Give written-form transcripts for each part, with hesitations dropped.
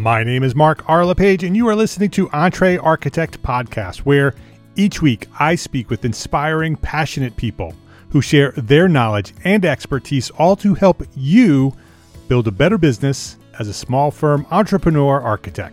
My name is Mark R. LePage, and you are listening to Entre Architect Podcast, where each week I speak with inspiring, passionate people who share their knowledge and expertise, all to help you build a better business as a small firm entrepreneur architect.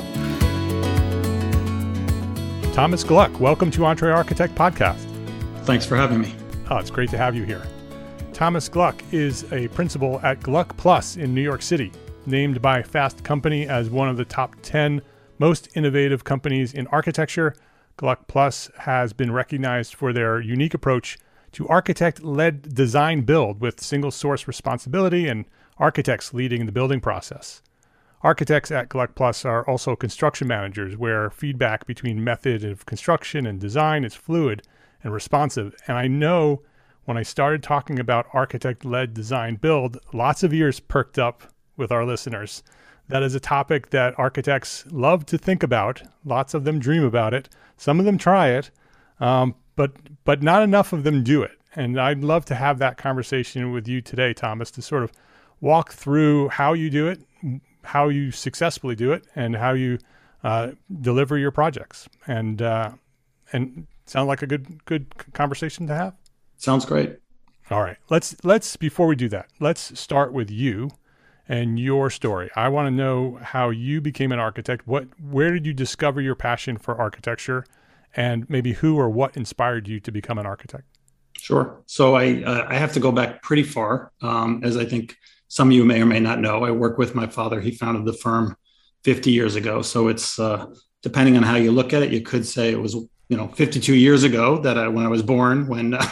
Thomas Gluck, welcome to Entre Architect Podcast. Thanks for having me. Oh, it's great to have you here. Thomas Gluck is a principal at Gluck Plus in New York City, named by Fast Company as one of the top 10 most innovative companies in architecture. Gluck Plus has been recognized for their unique approach to architect-led design build with single source responsibility and architects leading the building process. Architects at Gluck Plus are also construction managers, where feedback between method of construction and design is fluid and responsive. And I know when I started talking about architect-led design build, lots of ears perked up with our listeners. That is a topic that architects love to think about. Lots of them dream about it. Some of them try it, but not enough of them do it. And I'd love to have that conversation with you today, Thomas, to sort of walk through how you do it, how you successfully do it, and how you deliver your projects. And sound like a good conversation to have? Sounds great. All right. Let's before we do that, let's start with you and your story. I want to know how you became an architect. Where did you discover your passion for architecture, and maybe who or what inspired you to become an architect? Sure. So I have to go back pretty far, as I think some of you may or may not know. I work with my father. He founded the firm 50 years ago. So it's depending on how you look at it, you could say it was 52 years ago when I was born.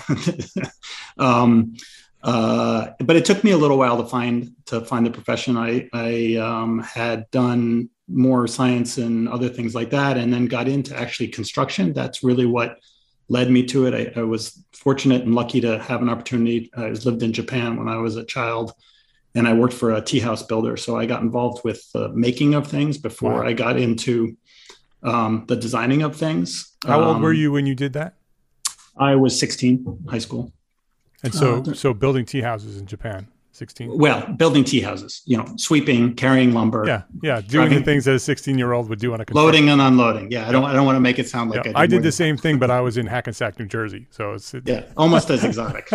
But it took me a little while to find the profession. I had done more science and other things like that, and then got into actually construction. That's really what led me to it. I was fortunate and lucky to have an opportunity. I lived in Japan when I was a child, and I worked for a tea house builder. So I got involved with the making of things before I got into the designing of things. How old were you when you did that? I was 16, high school. And so building tea houses in Japan, 16? Well, building tea houses, sweeping, carrying lumber. Yeah. Doing the things that a 16-year-old would do on a construction. Loading and unloading. Yeah, I don't want to make it sound like I did the same thing, but I was in Hackensack, New Jersey. So it's almost as exotic.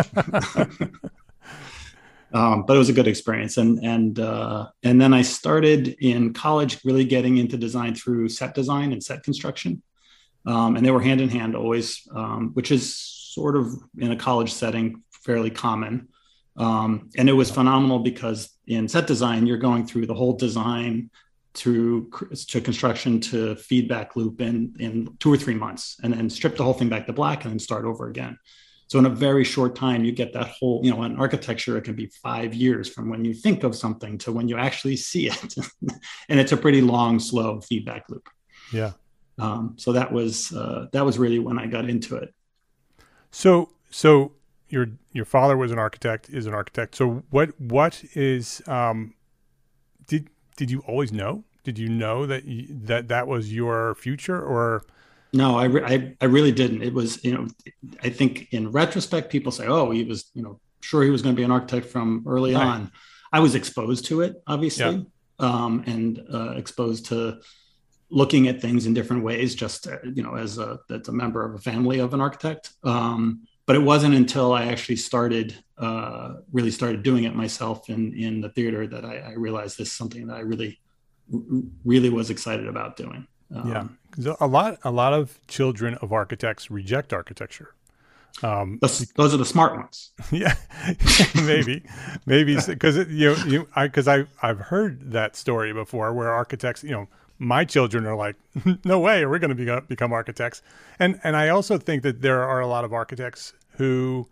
But it was a good experience. And then I started in college really getting into design through set design and set construction. And they were hand in hand always, which is sort of in a college setting fairly common. And it was phenomenal because in set design, you're going through the whole design to construction to feedback loop in 2 or 3 months, and then strip the whole thing back to black and then start over again. So in a very short time, you get that whole, in architecture, it can be 5 years from when you think of something to when you actually see it. And it's a pretty long, slow feedback loop. Yeah. So that was really when I got into it. So your father is an architect. So what is did you always know? Did you know that was your future, or? No, I really didn't. It was, I think in retrospect, people say, oh, he was, sure he was going to be an architect from early on. I was exposed to it, obviously, and exposed to looking at things in different ways, just, as a member of a family of an architect. But it wasn't until I actually really started doing it myself in the theater that I realized this is something that I really, really was excited about doing. A lot of children of architects reject architecture. Those are the smart ones. Yeah, maybe because I've heard that story before where architects, my children are like, no way, we're going to become architects. And I also think that there are a lot of architects who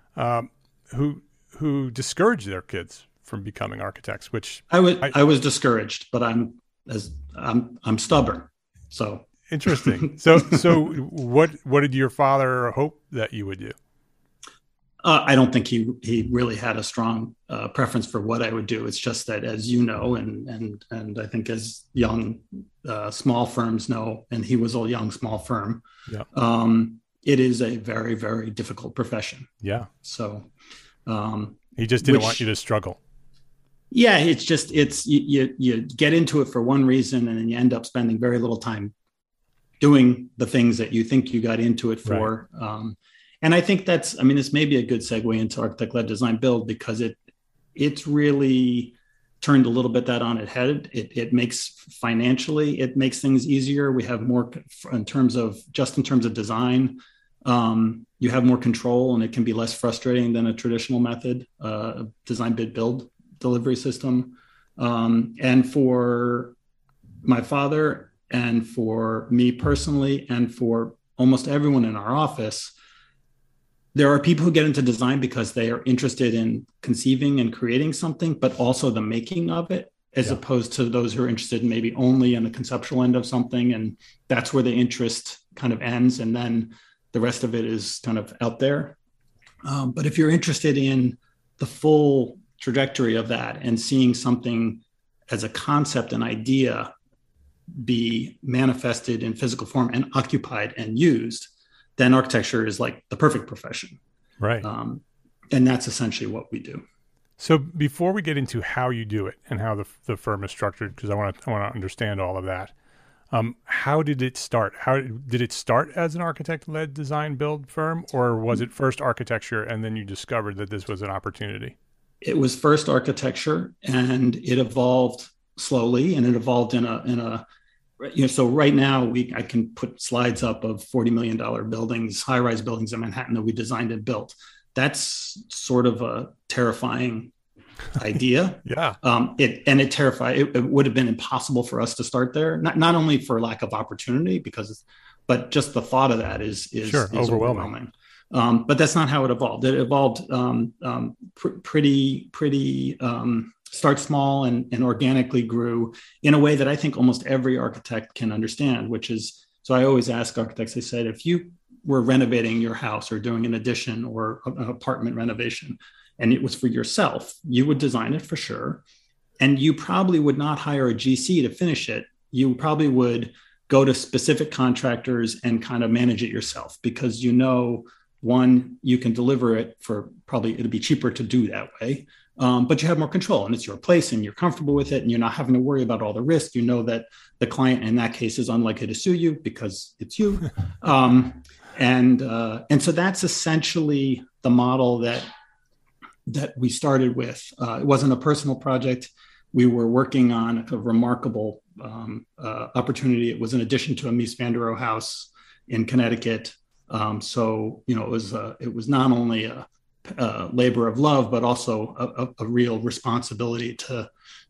discourage their kids from becoming architects, which I was discouraged, but I'm stubborn. So interesting. So what did your father hope that you would do? I don't think he really had a strong preference for what I would do. It's just that, as you know, and I think as young small firms know, and he was a young small firm, it is a very, very difficult profession. Yeah. So he just didn't want you to struggle. Yeah, it's just you get into it for one reason, and then you end up spending very little time doing the things that you think you got into it for. Right. And I think that's, I mean, this may be a good segue into architect-led design build, because it's really turned a little bit that on its head. It makes financially, it makes things easier. We have more in terms of design. You have more control, and it can be less frustrating than a traditional method, design, bid, build delivery system. And for my father, and for me personally, and for almost everyone in our office, there are people who get into design because they are interested in conceiving and creating something, but also the making of it, as opposed to those who are interested in maybe only in the conceptual end of something. And that's where the interest kind of ends. And then the rest of it is kind of out there. But if you're interested in the full trajectory of that and seeing something as a concept, an idea, be manifested in physical form and occupied and used, then architecture is like the perfect profession. Right. And that's essentially what we do. So before we get into how you do it and how the firm is structured, because I want to understand all of that, how did it start? How did it start as an architect-led design build firm, or was it first architecture and then you discovered that this was an opportunity? It was first architecture, and it evolved slowly, and it evolved in a so right now I can put slides up of $40 million buildings, high-rise buildings in Manhattan that we designed and built. That's sort of a terrifying idea. Yeah. It would have been impossible for us to start there, not only for lack of opportunity, but just the thought of that is overwhelming. But that's not how it evolved. It evolved pretty start small and organically grew in a way that I think almost every architect can understand, which is, so I always ask architects, I said, if you were renovating your house or doing an addition or an apartment renovation, and it was for yourself, you would design it for sure. And you probably would not hire a GC to finish it. You probably would go to specific contractors and kind of manage it yourself, because one, you can deliver it for probably, it'll be cheaper to do that way. But you have more control, and it's your place, and you're comfortable with it, and you're not having to worry about all the risk. You know that the client in that case is unlikely to sue you because it's you. And so that's essentially the model that we started with. It wasn't a personal project. We were working on a remarkable opportunity. It was in addition to a Mies van der Rohe house in Connecticut. So it was not only a labor of love, but also a real responsibility to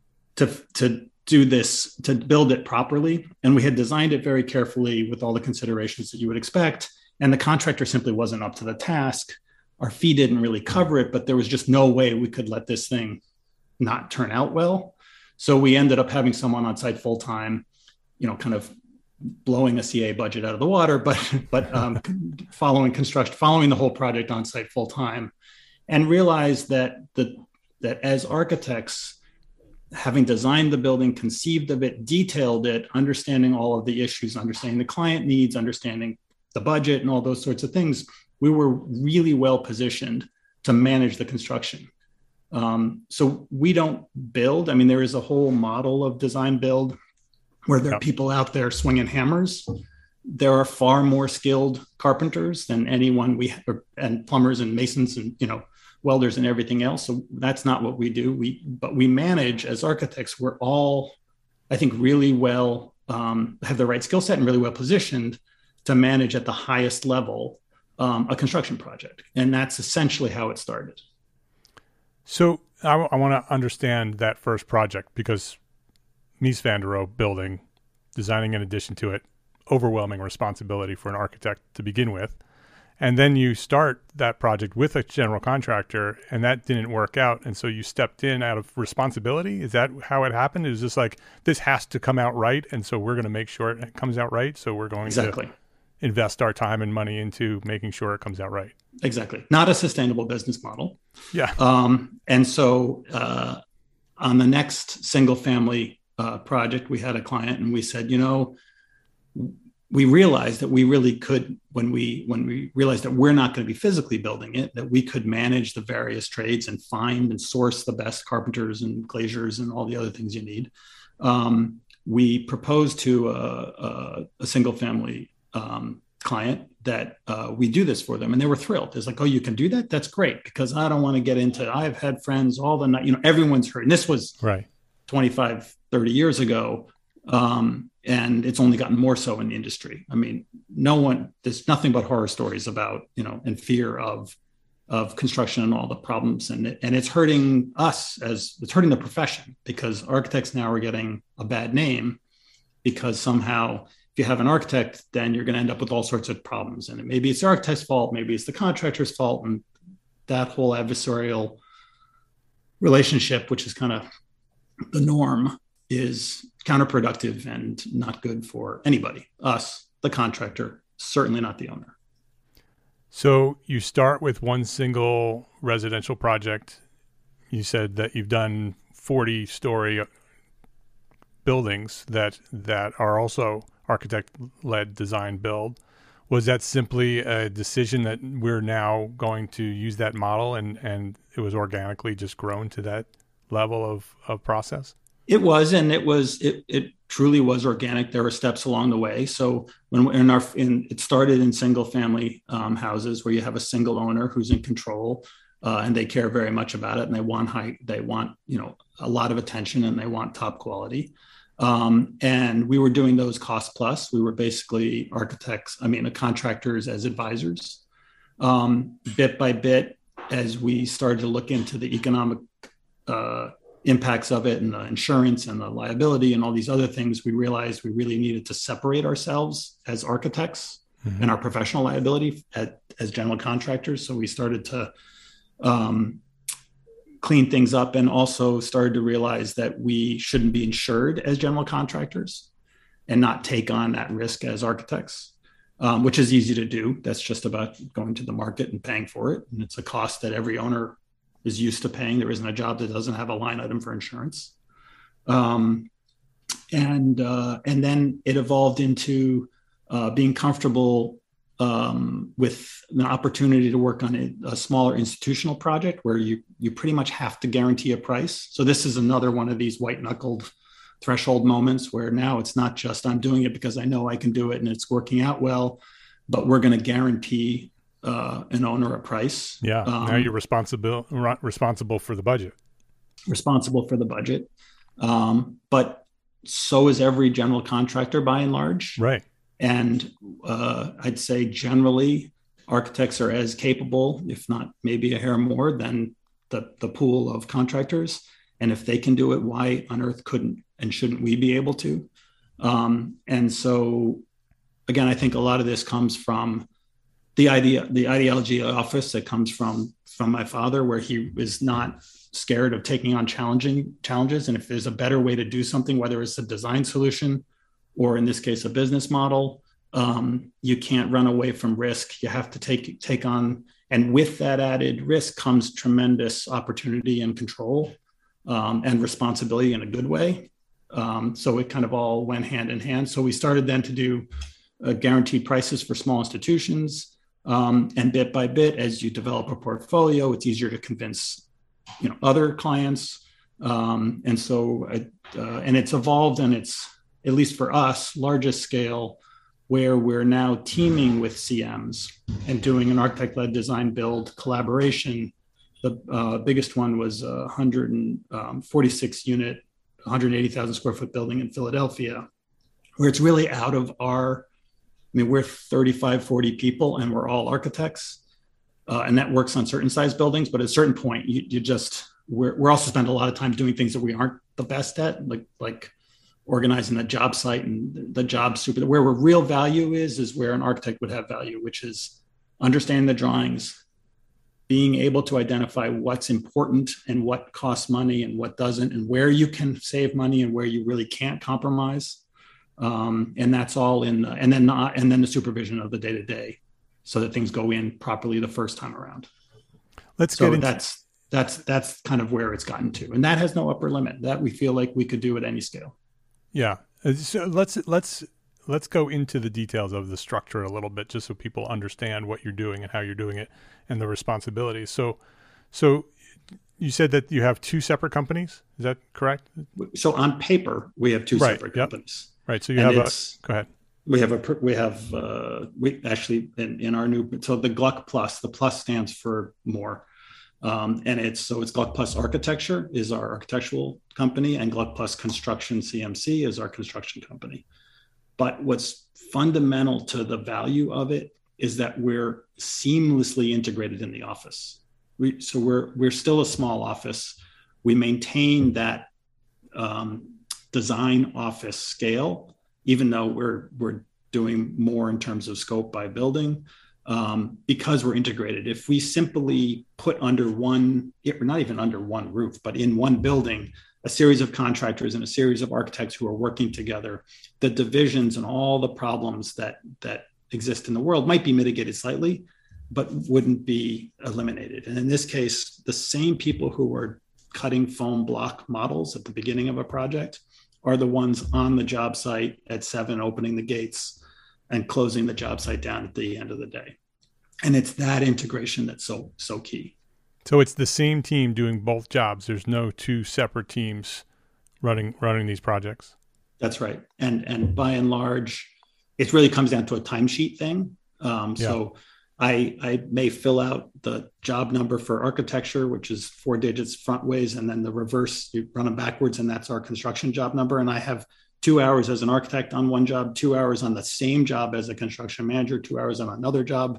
do this, to build it properly. And we had designed it very carefully with all the considerations that you would expect. And the contractor simply wasn't up to the task. Our fee didn't really cover it, but there was just no way we could let this thing not turn out well. So we ended up having someone on site full time, kind of blowing the CA budget out of the water, but following the whole project on site full time, and realized that as architects, having designed the building, conceived of it, detailed it, understanding all of the issues, understanding the client needs, understanding the budget and all those sorts of things, we were really well positioned to manage the construction. So we don't build. I mean, there is a whole model of design build where there are people out there swinging hammers. There are far more skilled carpenters than anyone and plumbers and masons and, welders and everything else. So that's not what we do. But we manage as architects. We're all, I think, really well, have the right skill set and really well positioned to manage at the highest level a construction project. And that's essentially how it started. So I want to understand that first project, because Mies van der Rohe building, designing in addition to it, overwhelming responsibility for an architect to begin with. And then you start that project with a general contractor, and that didn't work out. And so you stepped in out of responsibility. Is that how it happened? It was just like, this has to come out right. And so we're going to make sure it comes out right. So we're going to invest our time and money into making sure it comes out right. Exactly. Not a sustainable business model. Yeah. And so on the next single family project, we had a client and we said, we realized that we really could, when we realized that we're not going to be physically building it, that we could manage the various trades and find and source the best carpenters and glaziers and all the other things you need. We proposed to a single family client that we do this for them, and they were thrilled. It's like, oh, you can do that? That's great, because I don't want to get into, I've had friends all the night, everyone's heard. And this was right 25, 30 years ago. And it's only gotten more so in the industry. I mean, there's nothing but horror stories about, and fear of construction and all the problems. And it's hurting us, as it's hurting the profession, because architects now are getting a bad name, because somehow if you have an architect, then you're going to end up with all sorts of problems. And maybe it's the architect's fault, maybe it's the contractor's fault. And that whole adversarial relationship, which is kind of the norm, is counterproductive and not good for anybody, us, the contractor, certainly not the owner. So you start with one single residential project. You said that you've done 40-story buildings that are also architect-led design build. Was that simply a decision that we're now going to use that model, and it was organically just grown to that level of process? It was, and it truly was organic. There were steps along the way. So it started in single family houses where you have a single owner who's in control, and they care very much about it, and they want a lot of attention, and they want top quality. And we were doing those cost plus. We were basically contractors as advisors. Bit by bit, as we started to look into the economic impacts of it and the insurance and the liability and all these other things, we realized we really needed to separate ourselves as architects and our professional liability as general contractors. So we started to clean things up, and also started to realize that we shouldn't be insured as general contractors and not take on that risk as architects, which is easy to do. That's just about going to the market and paying for it. And it's a cost that every owner is used to paying. There isn't a job that doesn't have a line item for insurance. And then it evolved into being comfortable with the opportunity to work on a smaller institutional project where you pretty much have to guarantee a price. So this is another one of these white knuckled threshold moments where now it's not just I'm doing it because I know I can do it and it's working out well, but we're going to guarantee an owner a price. Yeah. Now you're responsible for the budget. Responsible for the budget. But so is every general contractor by and large. Right. And I'd say generally architects are as capable, if not maybe a hair more, than the pool of contractors. And if they can do it, why on earth couldn't and shouldn't we be able to? And so, again, I think a lot of this comes from the ideology office that comes from my father, where he was not scared of taking on challenges. And if there's a better way to do something, whether it's a design solution or in this case, a business model, you can't run away from risk. You have to take on, and with that added risk comes tremendous opportunity and control and responsibility in a good way. So it kind of all went hand in hand. So we started then to do guaranteed prices for small institutions. And bit by bit, as you develop a portfolio, it's easier to convince, other clients. And so, and it's evolved, and it's, at least for us, largest scale, where we're now teaming with CMs and doing an architect-led design build collaboration. The biggest one was a 146 unit, 180,000 square foot building in Philadelphia, where it's really out of we're 35, 40 people and we're all architects. And that works on certain size buildings, but at a certain point, we're also spend a lot of time doing things that we aren't the best at, like organizing the job site and the job where real value is where an architect would have value, which is understanding the drawings, being able to identify what's important and what costs money and what doesn't, and where you can save money and where you really can't compromise. And that's all and then the supervision of the day-to-day, so that things go in properly the first time around. That's kind of where it's gotten to, and that has no upper limit. That we feel like we could do at any scale. Yeah. So let's let's go into the details of the structure a little bit, just so people understand what you're doing and how you're doing it and the responsibilities. So you said that you have two separate companies. Is that correct? So on paper, we have two separate companies. Right. So you have go ahead. We actually in our new, so the Gluck Plus, the plus stands for more. And it's Gluck Plus Architecture is our architectural company, and Gluck Plus Construction CMC is our construction company. But what's fundamental to the value of it is that we're seamlessly integrated in the office. We're still a small office. We maintain that design office scale, even though we're doing more in terms of scope by building, because we're integrated. If we simply put under one, not even under one roof, but in one building, a series of contractors and a series of architects who are working together, the divisions and all the problems that exist in the world might be mitigated slightly, but wouldn't be eliminated. And in this case, the same people who were cutting foam block models at the beginning of a project are the ones on the job site at 7, opening the gates and closing the job site down at the end of the day. And it's that integration that's so key. So it's the same team doing both jobs. There's no two separate teams running these projects. That's right. And by and large, it really comes down to a timesheet thing. So I may fill out the job number for architecture, which is 4 digits front ways, and then the reverse, you run them backwards, and that's our construction job number. And I have 2 hours as an architect on one job, 2 hours on the same job as a construction manager, 2 hours on another job.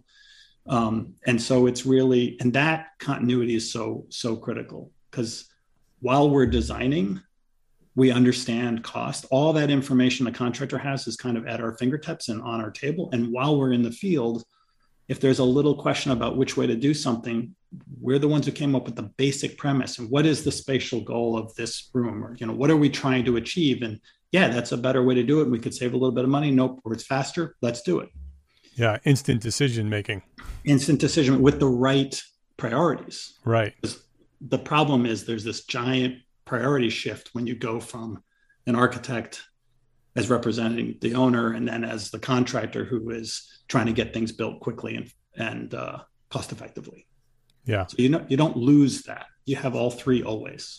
And so it's really, and that continuity is so critical, because while we're designing, we understand cost. All that information the contractor has is kind of at our fingertips and on our table. And while we're in the field, if there's a little question about which way to do something, we're the ones who came up with the basic premise. And what is the spatial goal of this room? Or, what are we trying to achieve? And yeah, that's a better way to do it. We could save a little bit of money. Nope, or it's faster. Let's do it. Yeah, instant decision making. Instant decision with the right priorities. Right. The problem is there's this giant priority shift when you go from an architect as representing the owner and then as the contractor who is trying to get things built quickly and cost effectively. Yeah. So you don't lose that. You have all three always.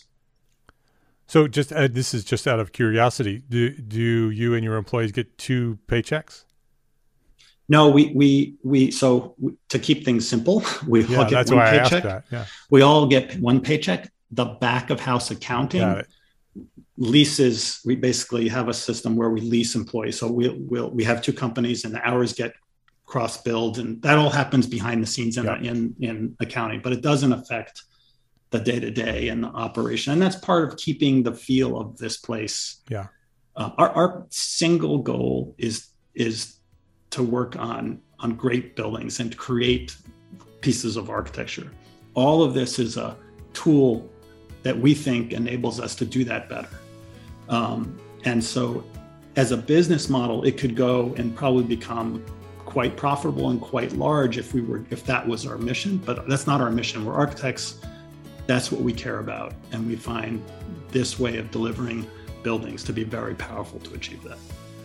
So just this is just out of curiosity. Do you and your employees get 2 paychecks? No, so to keep things simple, we all get that's one why paycheck. I asked that. Yeah. We all get one paycheck. The back of house accounting leases. We basically have a system where we lease employees. So we have 2 companies, and the hours get cross-billed, and that all happens behind the scenes in accounting. But it doesn't affect the day-to-day and the operation, and that's part of keeping the feel of this place. Yeah. Our single goal is to work on great buildings and create pieces of architecture. All of this is a tool that we think enables us to do that better. And so as a business model, it could go and probably become quite profitable and quite large if that was our mission, but that's not our mission. We're architects. That's what we care about. And we find this way of delivering buildings to be very powerful to achieve that.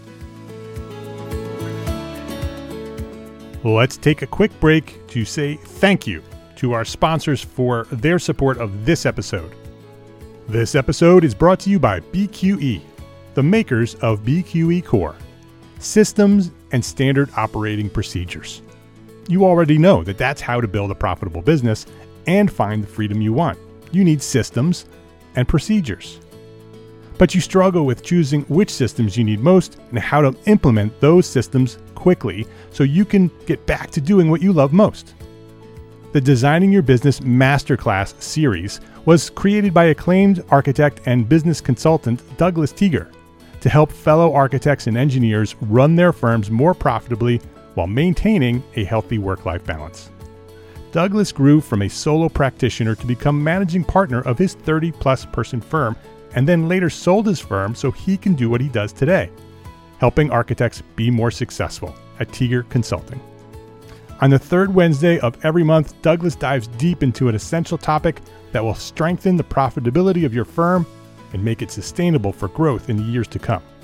Let's take a quick break to say thank you to our sponsors for their support of this episode. This episode is brought to you by BQE, the makers of BQE Core, systems and standard operating procedures. You already know that that's how to build a profitable business and find the freedom you want. You need systems and procedures. But you struggle with choosing which systems you need most and how to implement those systems quickly so you can get back to doing what you love most. The Designing Your Business Masterclass series was created by acclaimed architect and business consultant Douglas Teager to help fellow architects and engineers run their firms more profitably while maintaining a healthy work-life balance. Douglas grew from a solo practitioner to become managing partner of his 30-plus person firm, and then later sold his firm so he can do what he does today, helping architects be more successful at Teager Consulting. On the 3rd Wednesday of every month, Douglas dives deep into an essential topic that will strengthen the profitability of your firm and make it sustainable for growth in the years to come.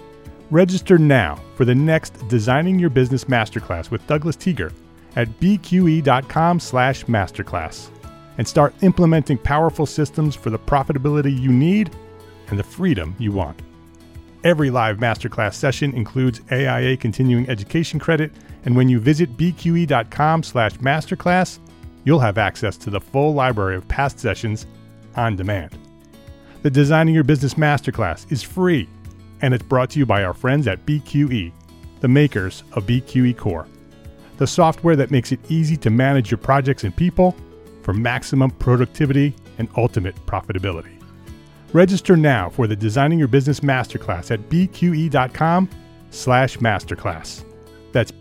Register now for the next Designing Your Business Masterclass with Douglas Teager at bqe.com/masterclass and start implementing powerful systems for the profitability you need and the freedom you want. Every live masterclass session includes AIA continuing education credit, and when you visit bqe.com/masterclass, you'll have access to the full library of past sessions on demand. The Designing Your Business Masterclass is free, and it's brought to you by our friends at BQE, the makers of BQE Core, the software that makes it easy to manage your projects and people for maximum productivity and ultimate profitability. Register now for the Designing Your Business Masterclass at bqe.com/masterclass. That's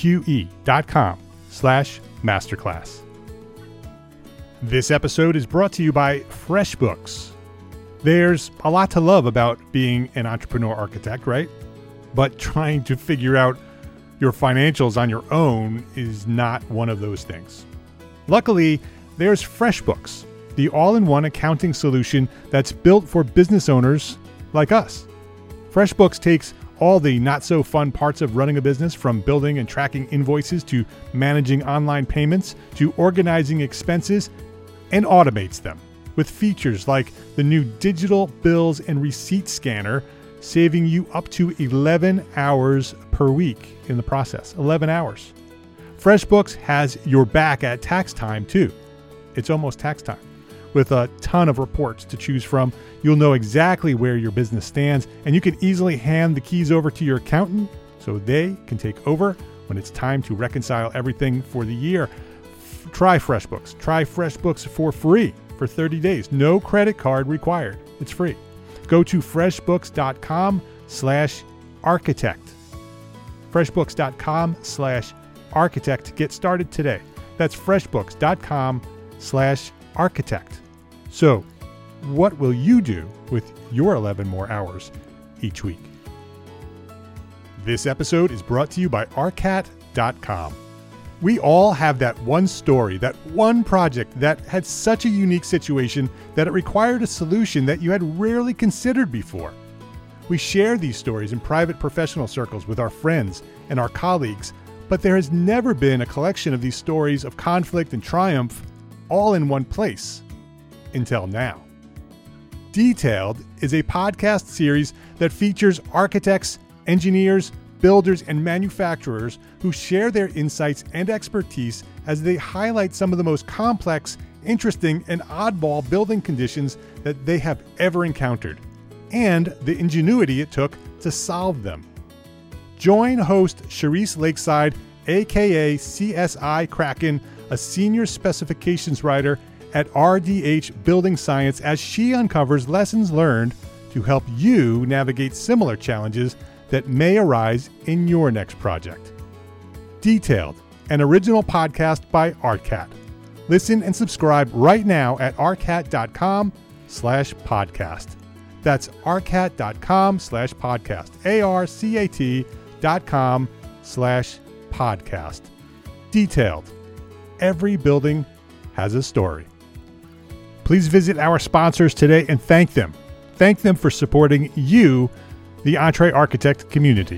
bqe.com/masterclass. This episode is brought to you by FreshBooks. There's a lot to love about being an entrepreneur architect, right? But trying to figure out your financials on your own is not one of those things. Luckily, there's FreshBooks, the all-in-one accounting solution that's built for business owners like us. FreshBooks takes all the not-so-fun parts of running a business, from building and tracking invoices to managing online payments to organizing expenses, and automates them with features like the new digital bills and receipt scanner, saving you up to 11 hours per week in the process. 11 hours. FreshBooks has your back at tax time too. It's almost tax time. With a ton of reports to choose from, you'll know exactly where your business stands, and you can easily hand the keys over to your accountant so they can take over when it's time to reconcile everything for the year. Try FreshBooks. Try FreshBooks for free for 30 days. No credit card required. It's free. Go to freshbooks.com/architect. freshbooks.com/architect to get started today. That's freshbooks.com/architect. So, what will you do with your 11 more hours each week? This episode is brought to you by arcat.com. We all have that one story, that one project that had such a unique situation that it required a solution that you had rarely considered before. We share these stories in private professional circles with our friends and our colleagues, but there has never been a collection of these stories of conflict and triumph all in one place until now. Detailed is a podcast series that features architects, engineers, builders, and manufacturers who share their insights and expertise as they highlight some of the most complex, interesting, and oddball building conditions that they have ever encountered, and the ingenuity it took to solve them. Join host Charisse Lakeside, aka CSI Kraken, a senior specifications writer at RDH Building Science, as she uncovers lessons learned to help you navigate similar challenges that may arise in your next project. Detailed, an original podcast by ARCAT. Listen and subscribe right now at arcat.com/podcast. That's arcat.com/podcast. arcat.com/podcast. Detailed. Every building has a story. Please visit our sponsors today and thank them. Thank them for supporting you, the EntreArchitect community.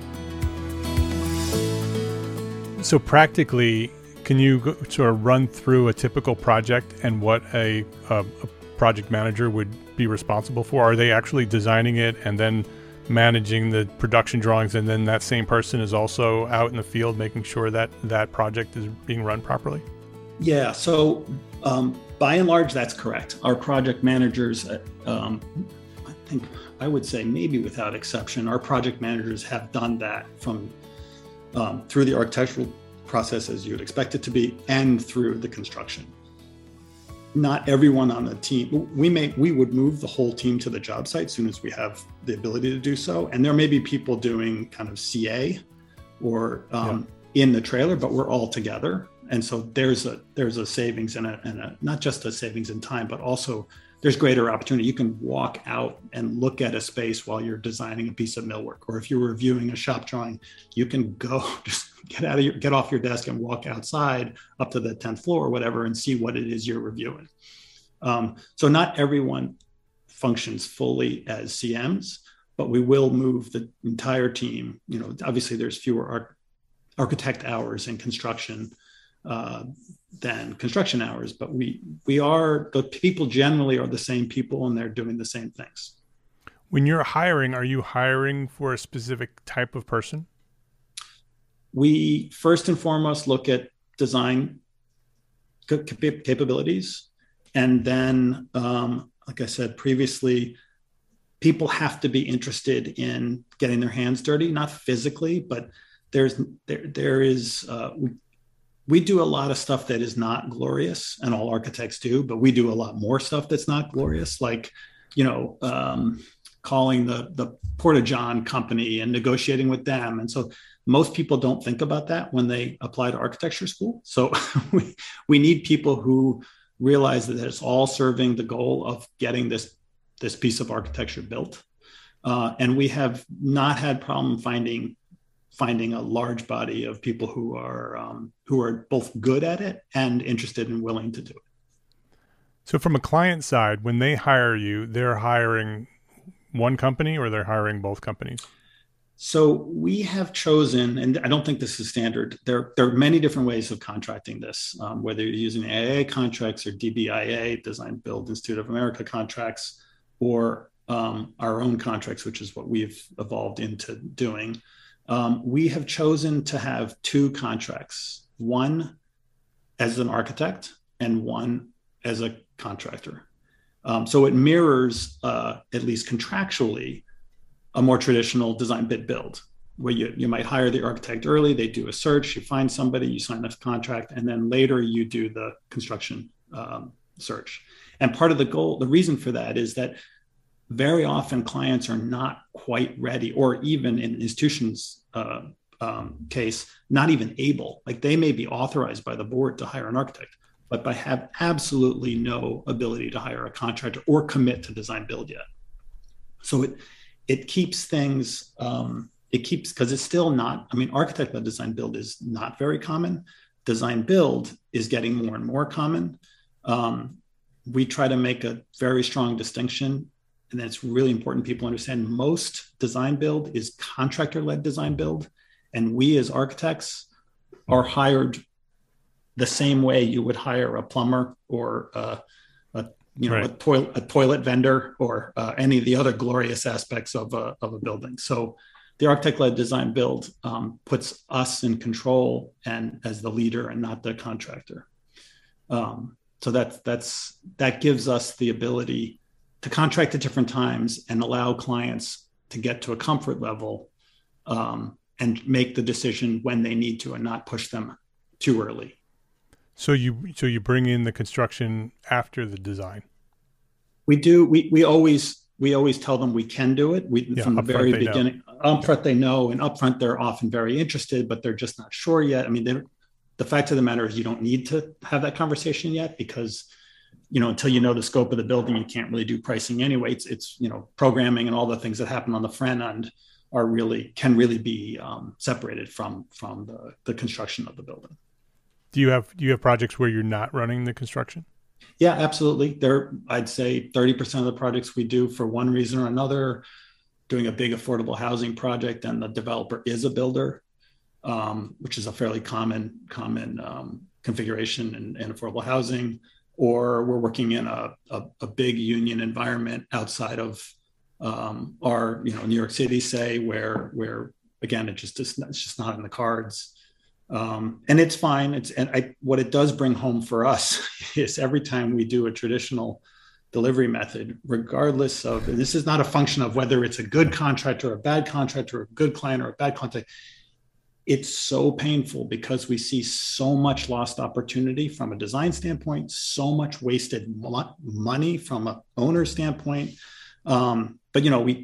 So practically, can you sort of run through a typical project and what a project manager would be responsible for? Are they actually designing it and then managing the production drawings, and then that same person is also out in the field making sure that that project is being run properly? Yeah, so by and large, that's correct. Our project managers, I think I would say maybe without exception, our project managers have done that from through the architectural process as you would expect it to be, and through the construction. Not everyone on the team, we would move the whole team to the job site as soon as we have the ability to do so. And there may be people doing kind of CA or in the trailer, but we're all together. And so there's a savings and a not just a savings in time, but also there's greater opportunity. You can walk out and look at a space while you're designing a piece of millwork, or if you're reviewing a shop drawing, you can go just get off your desk and walk outside up to the 10th floor or whatever and see what it is you're reviewing. So not everyone functions fully as CMs, but we will move the entire team. Obviously there's fewer architect hours in construction than construction hours, but the people generally are the same people and they're doing the same things. When you're hiring, are you hiring for a specific type of person? We first and foremost look at design capabilities. And then, like I said previously, people have to be interested in getting their hands dirty, not physically, but we do a lot of stuff that is not glorious, and all architects do, but we do a lot more stuff that's not glorious, like, calling the Porta-John company and negotiating with them. And so most people don't think about that when they apply to architecture school. So we need people who realize that it's all serving the goal of getting this piece of architecture built. And we have not had problem finding a large body of people who are both good at it and interested and willing to do it. So from a client side, when they hire you, they're hiring one company or they're hiring both companies? So we have chosen, and I don't think this is standard, there are many different ways of contracting this, whether you're using AIA contracts or DBIA, Design Build Institute of America contracts, or our own contracts, which is what we've evolved into doing. We have chosen to have two contracts, one as an architect and one as a contractor. So it mirrors, at least contractually, a more traditional design bid build, where you might hire the architect early, they do a search, you find somebody, you sign a contract, and then later you do the construction search. And part of the reason for that is that very often clients are not quite ready, or even in institutions' case, not even able. Like, they may be authorized by the board to hire an architect, but have absolutely no ability to hire a contractor or commit to design build yet. So it keeps things, because it's still not, architect-led design build is not very common. Design build is getting more and more common. We try to make a very strong distinction, and it's really important people understand most design build is contractor-led design build. And we as architects are hired the same way you would hire a plumber or right. a toilet vendor or any of the other glorious aspects of a building. So the architect-led design build puts us in control and as the leader and not the contractor. So that gives us the ability to contract at different times and allow clients to get to a comfort level and make the decision when they need to and not push them too early. So you bring in the construction after the design. We do. We always tell them we can do it. From the very beginning. Upfront they know, and upfront they're often very interested, but they're just not sure yet. The fact of the matter is you don't need to have that conversation yet, because until you know the scope of the building, you can't really do pricing anyway. It's programming and all the things that happen on the front end can really be separated from the construction of the building. Do you have projects where you're not running the construction? Yeah, absolutely. I'd say 30% of the projects we do, for one reason or another, doing a big affordable housing project and the developer is a builder, which is a fairly common configuration in affordable housing, or we're working in a big union environment outside of our New York City, say, where again it's just not in the cards. And it's fine. What it does bring home for us is every time we do a traditional delivery method, regardless of, and this is not a function of whether it's a good contractor or a bad contractor, or a good client or a bad client, it's so painful because we see so much lost opportunity from a design standpoint, so much wasted money from an owner standpoint. But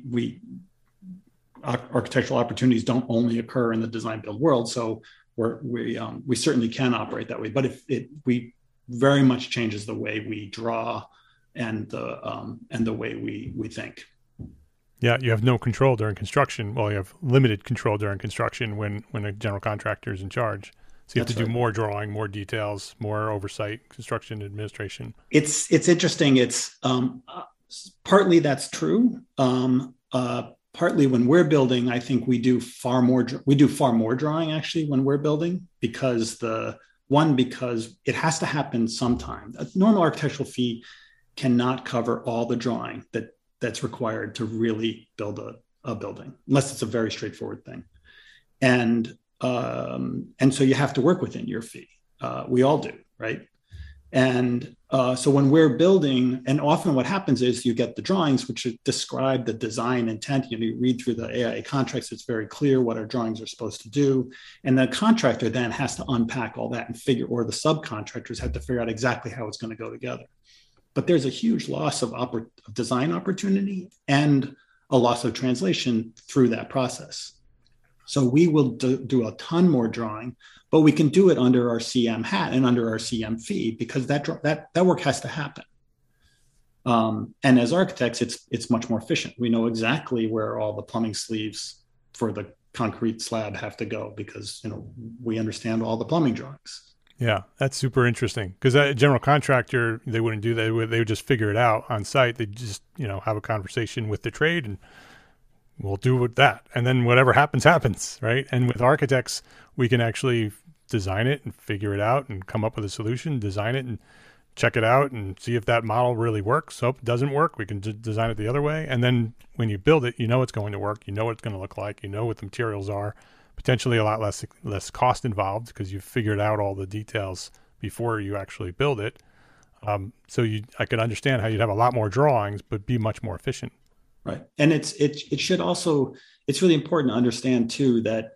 architectural opportunities don't only occur in the design build world. So we certainly can operate that way, but we very much changes the way we draw and the way we think. Yeah, you have no control during construction. Well, you have limited control during construction when a general contractor is in charge. So you have to do more drawing, more details, more oversight, construction administration. It's interesting. It's partly that's true. partly when we're building, I think we do far more drawing actually when we're building, because because it has to happen sometime. A normal architectural fee cannot cover all the drawing that's required to really build a building, unless it's a very straightforward thing. And so you have to work within your fee. We all do, right? And so when we're building, and often what happens is you get the drawings, which describe the design intent. You read through the AIA contracts, it's very clear what our drawings are supposed to do. And the contractor then has to unpack all that and or the subcontractors have to figure out exactly how it's going to go together. But there's a huge loss of design opportunity and a loss of translation through that process. So we will do a ton more drawing, but we can do it under our CM hat and under our CM fee, because that work has to happen. And as architects, it's much more efficient. We know exactly where all the plumbing sleeves for the concrete slab have to go, because we understand all the plumbing drawings. Yeah, that's super interesting, because a general contractor, they wouldn't do that. They would just figure it out on site. They just have a conversation with the trade and we'll do with that. And then whatever happens, right? And with architects, we can actually design it and figure it out and come up with a solution, design it and check it out and see if that model really works. So if it doesn't work, we can design it the other way. And then when you build it, it's going to work. You know what it's going to look like. You know what the materials are. Potentially a lot less cost involved, because you've figured out all the details before you actually build it. So I could understand how you'd have a lot more drawings, but be much more efficient. Right. And it should also, it's really important to understand too, that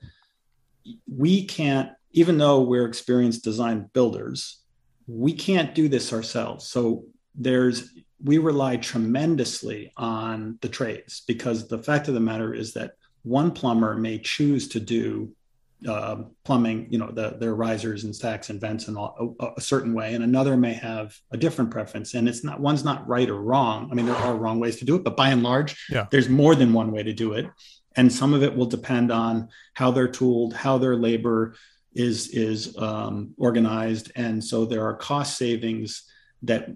we can't, even though we're experienced design builders, we can't do this ourselves. So we rely tremendously on the trades, because the fact of the matter is that one plumber may choose to do plumbing, their risers and stacks and vents and all a certain way, and another may have a different preference. And one's not right or wrong. I mean, there are wrong ways to do it, but by and large, there's more than one way to do it. And some of it will depend on how they're tooled, how their labor is organized. And so there are cost savings that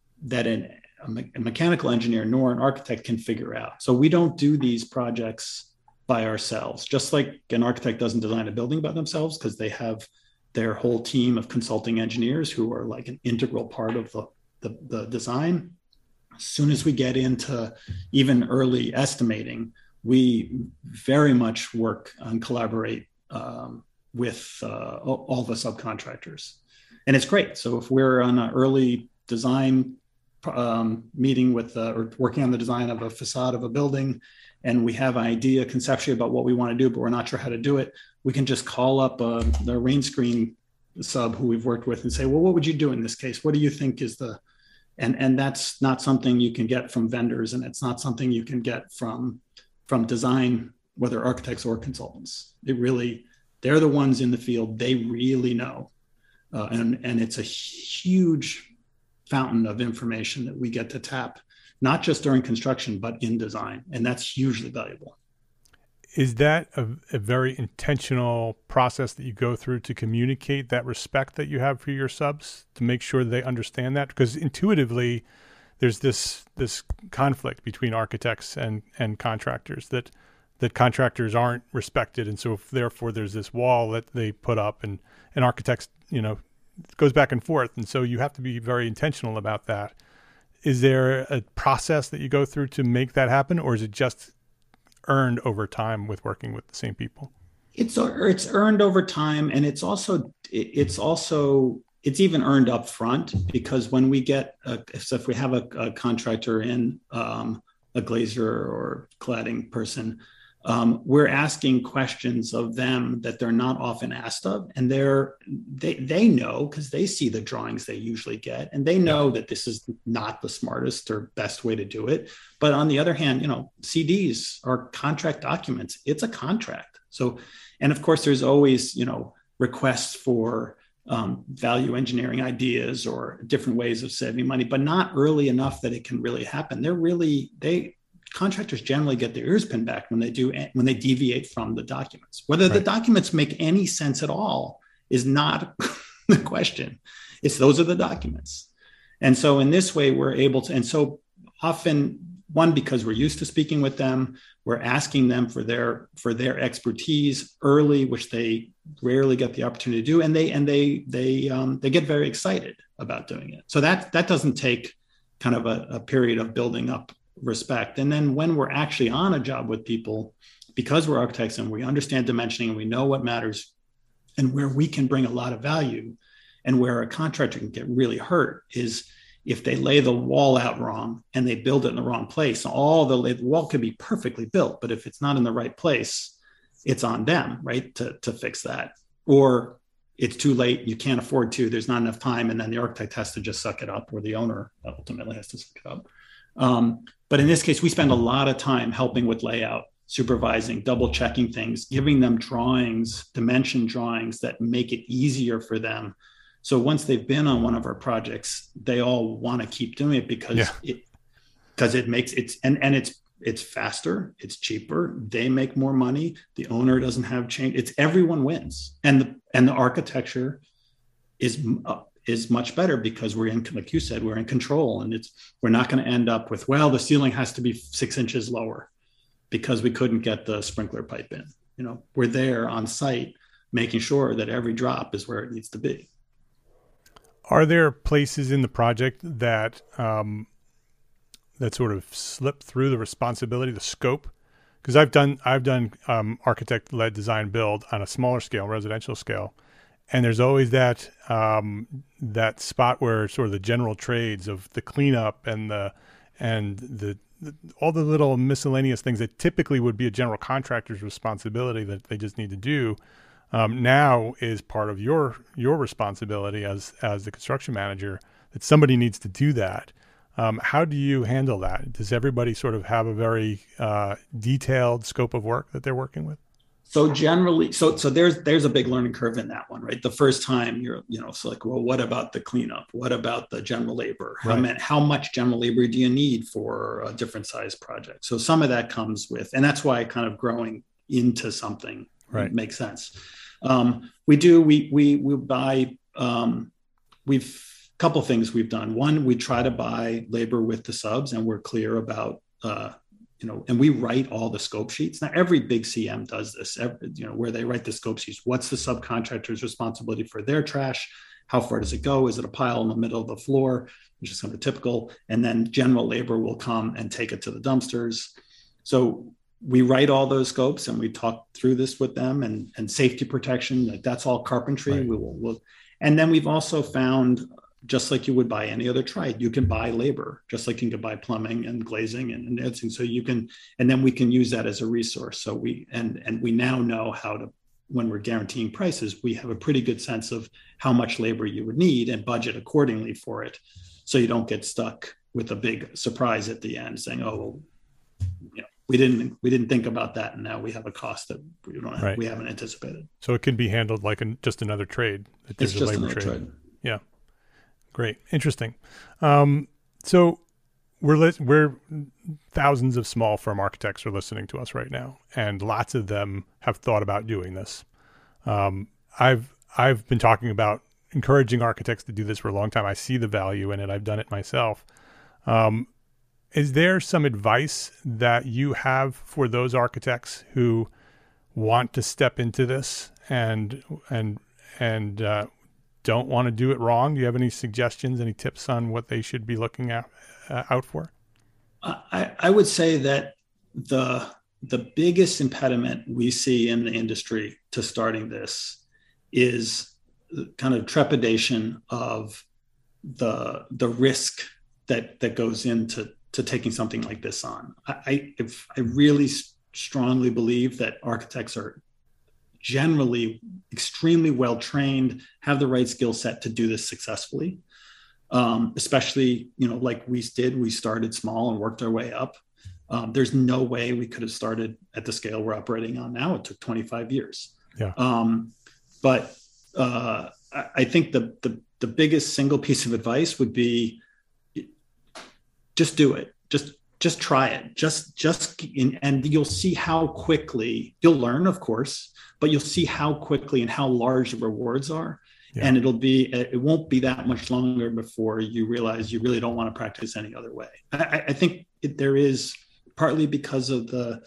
a mechanical engineer nor an architect can figure out. So we don't do these projects by ourselves, just like an architect doesn't design a building by themselves, because they have their whole team of consulting engineers who are like an integral part of the design. As soon as we get into even early estimating, we very much work and collaborate with all the subcontractors. And it's great. So if we're on an early design meeting or working on the design of a facade of a building, and we have an idea conceptually about what we want to do, but we're not sure how to do it, we can just call up the rain screen sub who we've worked with and say, well, what would you do in this case? What do you think is and that's not something you can get from vendors, and it's not something you can get from design, whether architects or consultants. They're the ones in the field. They really know. And it's a huge fountain of information that we get to tap, not just during construction, but in design. And that's hugely valuable. Is that a very intentional process that you go through to communicate that respect that you have for your subs, to make sure they understand that? Because intuitively, there's this conflict between architects and contractors, that contractors aren't respected. And so therefore there's this wall that they put up, and architects, it goes back and forth. And so you have to be very intentional about that. Is there a process that you go through to make that happen, or is it just earned over time with working with the same people? It's earned over time, and it's even earned up front, because when we get if we have a contractor in, a glazier or cladding person, we're asking questions of them that they're not often asked of, and they know, because they see the drawings they usually get, and they know that this is not the smartest or best way to do it. But on the other hand, CDs are contract documents. It's a contract. So, and of course, there's always requests for value engineering ideas or different ways of saving money, but not early enough that it can really happen. Contractors generally get their ears pinned back when they deviate from the documents. Whether the documents make any sense at all is not the question. Those are the documents. And so in this way, we're able to, and so often one, because we're used to speaking with them, we're asking them for their expertise early, which they rarely get the opportunity to do, and they get very excited about doing it. So that doesn't take kind of a period of building up respect. And then when we're actually on a job with people, because we're architects and we understand dimensioning and we know what matters and where we can bring a lot of value, and where a contractor can get really hurt is if they lay the wall out wrong and they build it in the wrong place. The wall could be perfectly built, but if it's not in the right place, it's on them, right, to fix that. Or it's too late, you can't afford to, there's not enough time, and then the architect has to just suck it up, or the owner ultimately has to suck it up. But in this case, we spend a lot of time helping with layout, supervising, double checking things, giving them drawings, dimension drawings that make it easier for them. So once they've been on one of our projects, they all want to keep doing it because it makes it's faster, it's cheaper, they make more money, the owner doesn't have change. Everyone wins, and the architecture is much better because we're in, like you said, we're in control, and we're not going to end up with, well, the ceiling has to be 6 inches lower because we couldn't get the sprinkler pipe in. We're there on site making sure that every drop is where it needs to be. Are there places in the project that that sort of slip through the responsibility, the scope? Because I've done architect-led design build on a smaller scale, residential scale, and there's always that that spot where sort of the general trades of the cleanup and the all the little miscellaneous things that typically would be a general contractor's responsibility that they just need to do. Now is part of your responsibility as the construction manager, that somebody needs to do that. How do you handle that? Does everybody sort of have a very detailed scope of work that they're working with? So generally, so there's a big learning curve in that one, right? The first time so like, well, what about the cleanup? What about the general labor? Right. How much general labor do you need for a different size project? So some of that comes with, and that's why kind of growing into something makes sense. We buy, we've a couple things we've done. One, we try to buy labor with the subs, and we're clear about, and we write all the scope sheets. Now, every big CM does this, where they write the scope sheets. What's the subcontractor's responsibility for their trash? How far does it go? Is it a pile in the middle of the floor, which is kind of typical? And then general labor will come and take it to the dumpsters. So we write all those scopes, and we talk through this with them, and safety protection, like that's all carpentry. Right. We'll and then we've also found, just like you would buy any other trade, you can buy labor, just like you can buy plumbing and glazing and everything. So you can, and then we can use that as a resource. So we now know how to, when we're guaranteeing prices, we have a pretty good sense of how much labor you would need and budget accordingly for it. So you don't get stuck with a big surprise at the end saying, oh, well, we didn't think about that, and now we have a cost that we haven't anticipated. So it can be handled like just another trade. It's just another trade. Yeah, great, interesting. So we're thousands of small firm architects are listening to us right now, and lots of them have thought about doing this. I've been talking about encouraging architects to do this for a long time. I see the value in it. I've done it myself. Is there some advice that you have for those architects who want to step into this and don't want to do it wrong? Do you have any suggestions, any tips on what they should be looking out for? I would say that the biggest impediment we see in the industry to starting this is kind of trepidation of the risk that goes into taking something like this on. I really strongly believe that architects are generally extremely well trained, have the right skill set to do this successfully. Especially, like we did, we started small and worked our way up. There's no way we could have started at the scale we're operating on now. It took 25 years. Yeah. But I think the biggest single piece of advice would be, just do it. Just try it. And you'll see how quickly you'll learn, of course, but you'll see how quickly and how large the rewards are. Yeah. And it won't be that much longer before you realize you really don't want to practice any other way. I think there is, partly because of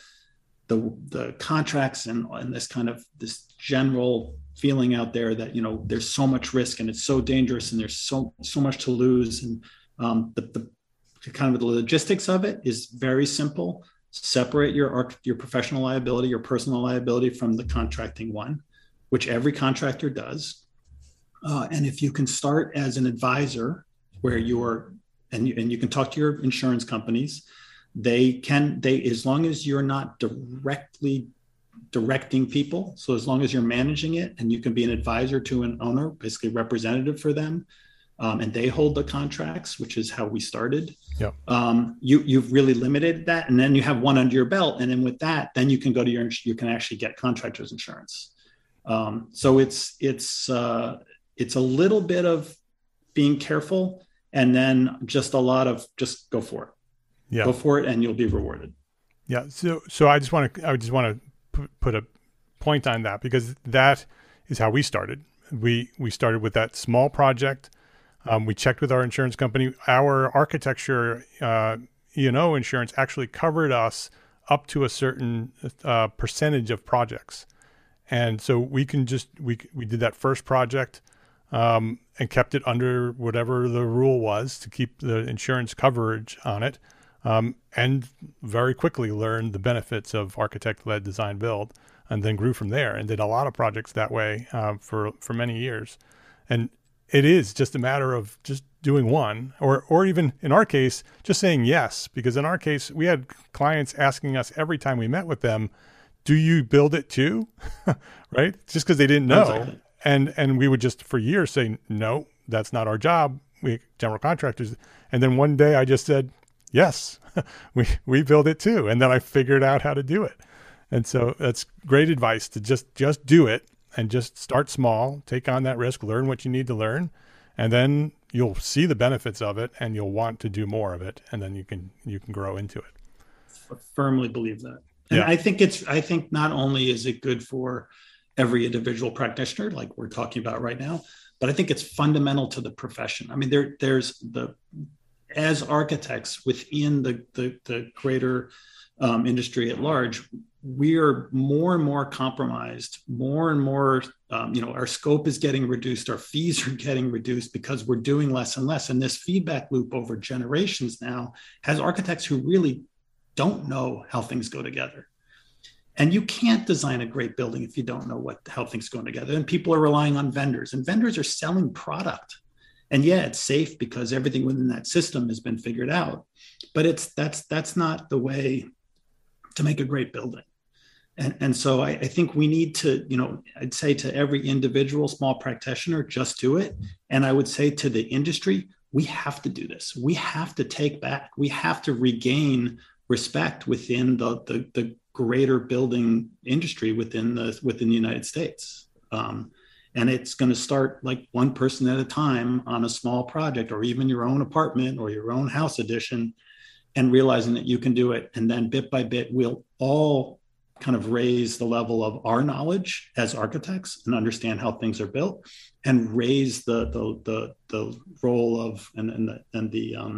the contracts and this kind of this general feeling out there that, there's so much risk and it's so dangerous and there's so much to lose. And the kind of the logistics of it is very simple. Separate your professional liability, your personal liability from the contracting one, which every contractor does. And if you can start as an advisor where and you can talk to your insurance companies, they as long as you're not directly directing people. So as long as you're managing it and you can be an advisor to an owner, basically representative for them, and they hold the contracts, which is how we started. Yep. You've really limited that. And then you have one under your belt. And then with that, then you can go to you can actually get contractor's insurance. So it's a little bit of being careful and then just a lot of just go for it. Yeah. Go for it and you'll be rewarded. Yeah. So I just want to put a point on that, because that is how we started. We started with that small project. We checked with our insurance company. Our architecture E&O insurance actually covered us up to a certain percentage of projects. And so we did that first project and kept it under whatever the rule was to keep the insurance coverage on it. And very quickly learned the benefits of architect-led design build, and then grew from there and did a lot of projects that way for many years. And it is just a matter of just doing one, or even in our case, just saying yes, because in our case, we had clients asking us every time we met with them, do you build it too? Right? Just because they didn't know. Exactly. And we would just for years say, no, that's not our job. We general contractors. And then one day I just said, yes, we build it too. And then I figured out how to do it. And so that's great advice to just do it and just start small, take on that risk, learn what you need to learn, and then you'll see the benefits of it and you'll want to do more of it. And then you can grow into it. I firmly believe that. And yeah. I think not only is it good for every individual practitioner, like we're talking about right now, but I think it's fundamental to the profession. I mean, there's as architects within the greater industry at large, we are more and more compromised, more and more, our scope is getting reduced, our fees are getting reduced because we're doing less and less. And this feedback loop over generations now has architects who really don't know how things go together. And you can't design a great building if you don't know how things go together. And people are relying on vendors, and vendors are selling product. And yeah, it's safe because everything within that system has been figured out, but that's not the way to make a great building. And so I think we need to, I'd say to every individual small practitioner, just do it. And I would say to the industry, we have to do this. We have to take back, we have to regain respect within the greater building industry within the United States. And it's going to start like one person at a time on a small project, or even your own apartment or your own house addition, and realizing that you can do it. And then bit by bit, we'll all kind of raise the level of our knowledge as architects and understand how things are built, and raise the role of and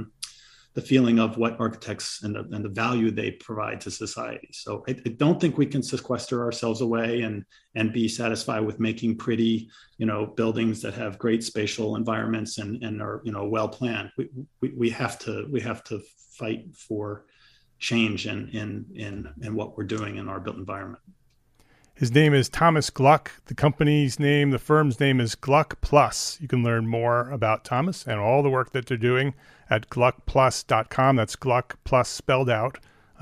the feeling of what architects and the value they provide to society. So I don't think we can sequester ourselves away and be satisfied with making pretty, buildings that have great spatial environments and are, well planned. We have to fight for change in what we're doing in our built environment. His name is Thomas Gluck. The firm's name is Gluck Plus. You can learn more about Thomas and all the work that they're doing at gluckplus.com. That's Gluck Plus spelled out,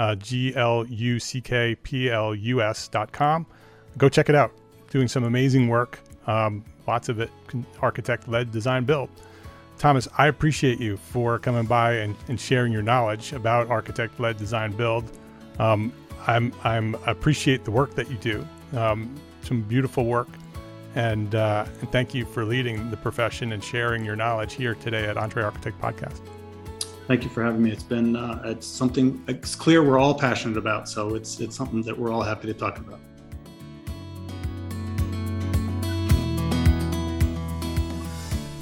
GLUCKPLUS.com. Go check it out. Doing some amazing work. Lots of it architect-led design build. Thomas, I appreciate you for coming by and sharing your knowledge about architect-led design build. I appreciate the work that you do. Some beautiful work, and thank you for leading the profession and sharing your knowledge here today at EntreArchitect Podcast. Thank you for having me. It's been it's something it's clear we're all passionate about, so it's something that we're all happy to talk about.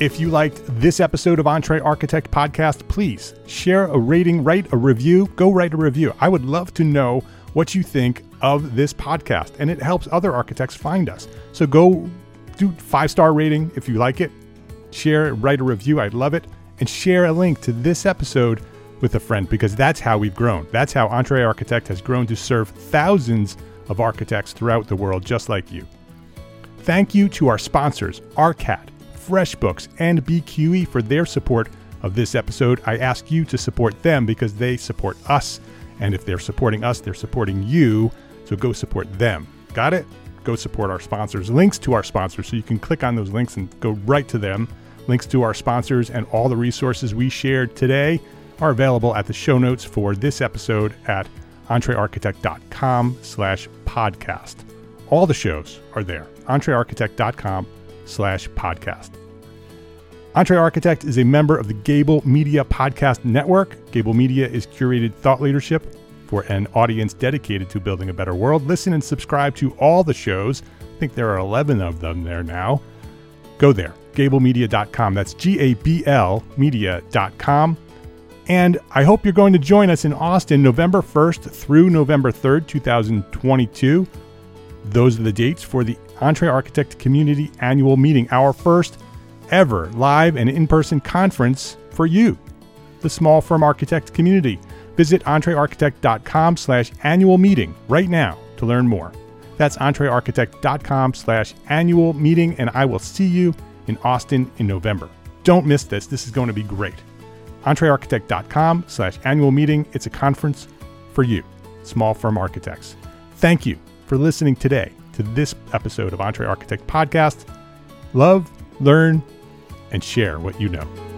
If you liked this episode of Entre Architect Podcast, please share a rating, write a review. Go write a review. I would love to know what you think of this podcast, and it helps other architects find us. So go do 5-star rating if you like it. Share, write a review. I'd love it. And share a link to this episode with a friend, because that's how we've grown. That's how Entre Architect has grown to serve thousands of architects throughout the world just like you. Thank you to our sponsors, ARCAT, FreshBooks, and BQE for their support of this episode. I ask you to support them because they support us. And if they're supporting us, they're supporting you. So go support them. Got it? Go support our sponsors. Links to our sponsors, so you can click on those links and go right to them. Links to our sponsors and all the resources we shared today are available at the show notes for this episode at entrearchitect.com/podcast. All the shows are there. entrearchitect.com/podcast. Entre Architect is a member of the Gable Media Podcast Network. Gable Media is curated thought leadership for an audience dedicated to building a better world. Listen and subscribe to all the shows. I think there are 11 of them there now. Go there, gablemedia.com. That's GABL media.com. And I hope you're going to join us in Austin November 1st through November 3rd, 2022. Those are the dates for the Entre Architect Community Annual Meeting, our first ever live and in-person conference for you, the small firm architect community. Visit entrearchitect.com/annual meeting right now to learn more. That's entrearchitect.com/annual meeting, and I will see you in Austin in November. Don't miss this. This is going to be great. entrearchitect.com/annual meeting. It's a conference for you, small firm architects. Thank you for listening today to this episode of Entre Architect Podcast. Love, learn, and share what you know.